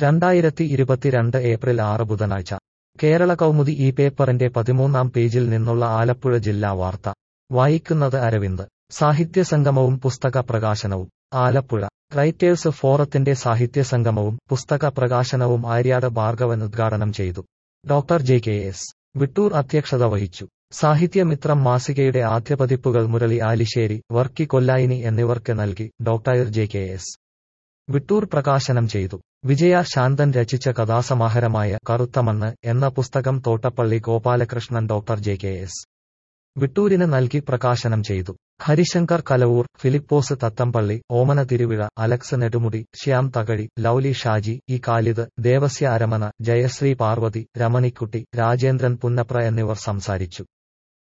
2022 April 6 ബുധനാഴ്ച കേരള കൗമുദി ഈ പേപ്പറിന്റെ 13-ാം പേജിൽ നിന്നുള്ള ആലപ്പുഴ ജില്ലാ വാർത്ത വായിക്കുന്നത് അരവിന്ദ്. സാഹിത്യസംഗമവും പുസ്തക പ്രകാശനവും. ആലപ്പുഴ റൈറ്റേഴ്സ് ഫോറത്തിന്റെ സാഹിത്യസംഗമവും പുസ്തക പ്രകാശനവും ആര്യാട് ഭാർഗവൻ ഉദ്ഘാടനം ചെയ്തു. ഡോക്ടർ ജെ.കെ.എസ്. വിട്ടൂർ അധ്യക്ഷത വഹിച്ചു. സാഹിത്യമിത്രം മാസികയുടെ ആദ്യ പതിപ്പുകൾ മുരളി ആലിശ്ശേരി, വർക്കി കൊല്ലായിനി എന്നിവർക്ക് നൽകി. ഡോക്ടർ ജെ.കെ.എസ്. വിട്ടൂർ പ്രകാശനം ചെയ്തു. വിജയ ശാന്തൻ രചിച്ച കഥാസമാഹാരമായ കറുത്തമണ്ണ് എന്ന പുസ്തകം തോട്ടപ്പള്ളി ഗോപാലകൃഷ്ണൻ ഡോക്ടർ ജെ.കെ.എസ്. വിട്ടൂരിന് നൽകി പ്രകാശനം ചെയ്തു. ഹരിശങ്കർ കലവൂർ, ഫിലിപ്പോസ് തത്തമ്പള്ളി, ഓമന തിരുവിഴ, അലക്സ് നെടുമുടി, ശ്യാം തകഴി, ലൗലി ഷാജി, ഇ ഖാലിദ്, ദേവസ്യ അരമന, ജയശ്രീ പാർവതി, രമണിക്കുട്ടി, രാജേന്ദ്രൻ പുന്നപ്ര എന്നിവർ സംസാരിച്ചു.